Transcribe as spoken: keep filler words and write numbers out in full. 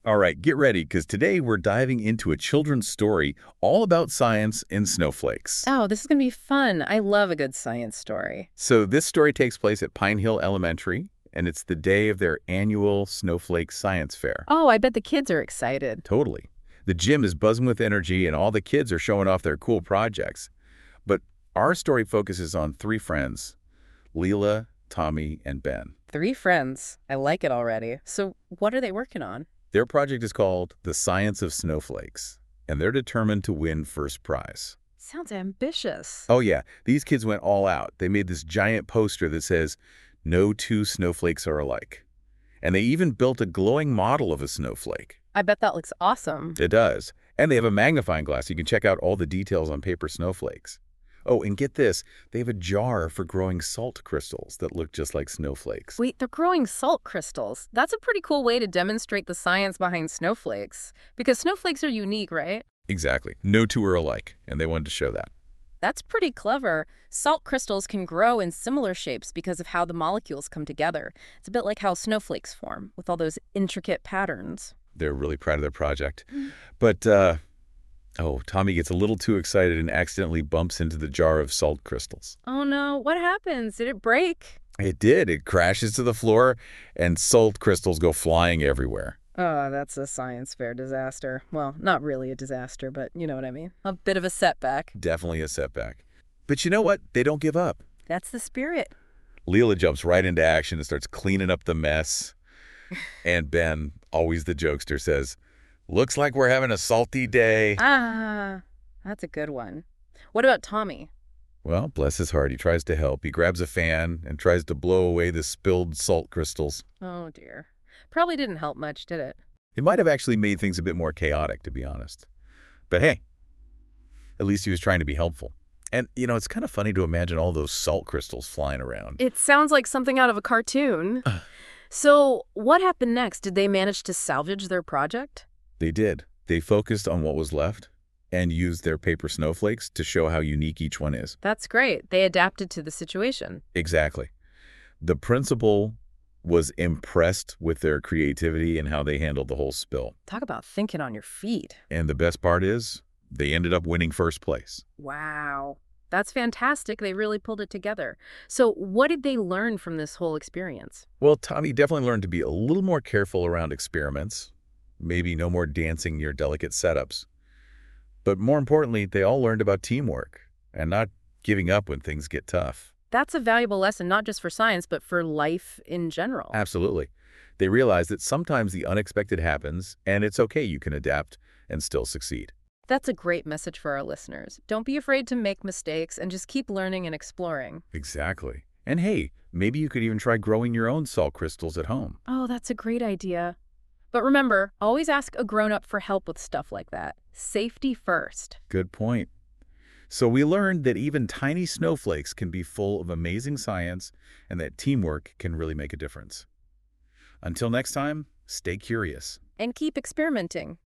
All right, get ready, because today we're diving into a children's story all about science and snowflakes. Oh, this is going to be fun. I love a good science story. So this story takes place at Pine Hill Elementary, and it's the day of their annual Snowflake Science Fair. Oh, I bet the kids are excited. Totally. The gym is buzzing with energy, and all the kids are showing off their cool projects. But our story focuses on three friends, Leela, Tommy, and Ben. Three friends. I like it already. So what are they working on? Their project is called The Science of Snowflakes, and they're determined to win first prize. Sounds ambitious. Oh yeah, these kids went all out. They made this giant poster that says, "No two snowflakes are alike." And they even built a glowing model of a snowflake. I bet that looks awesome. It does. And they have a magnifying glass. You can check out all the details on paper snowflakes. Oh, and get this, they have a jar for growing salt crystals that look just like snowflakes. Wait, they're growing salt crystals. That's a pretty cool way to demonstrate the science behind snowflakes. Because snowflakes are unique, right? Exactly. No two are alike, and they wanted to show that. That's pretty clever. Salt crystals can grow in similar shapes because of how the molecules come together. It's a bit like how snowflakes form, with all those intricate patterns. They're really proud of their project. But, uh, oh, Tommy gets a little too excited and accidentally bumps into the jar of salt crystals. Oh no, what happens? Did it break? It did. It crashes to the floor, and salt crystals go flying everywhere. Oh, that's a science fair disaster. Well, not really a disaster, but you know what I mean. A bit of a setback. Definitely a setback. But you know what? They don't give up. That's the spirit. Leela jumps right into action and starts cleaning up the mess. And Ben, always the jokester, says, "Looks like we're having a salty day." Ah, that's a good one. What about Tommy? Well, bless his heart, he tries to help. He grabs a fan and tries to blow away the spilled salt crystals. Oh dear. Probably didn't help much, did it? It might have actually made things a bit more chaotic, to be honest. But hey, at least he was trying to be helpful. And, you know, it's kind of funny to imagine all those salt crystals flying around. It sounds like something out of a cartoon. So, what happened next? Did they manage to salvage their project? They did. They focused on what was left and used their paper snowflakes to show how unique each one is. That's great. They adapted to the situation. Exactly. The principal was impressed with their creativity and how they handled the whole spill. Talk about thinking on your feet. And the best part is, they ended up winning first place. Wow. That's fantastic. They really pulled it together. So what did they learn from this whole experience? Well, Tommy definitely learned to be a little more careful around experiments. Maybe no more dancing near delicate setups. But more importantly, they all learned about teamwork and not giving up when things get tough. That's a valuable lesson, not just for science, but for life in general. Absolutely. They realized that sometimes the unexpected happens, and it's okay, you can adapt and still succeed. That's a great message for our listeners. Don't be afraid to make mistakes and just keep learning and exploring. Exactly. And hey, maybe you could even try growing your own salt crystals at home. Oh, that's a great idea. But remember, always ask a grown-up for help with stuff like that. Safety first. Good point. So we learned that even tiny snowflakes can be full of amazing science and that teamwork can really make a difference. Until next time, stay curious. And keep experimenting.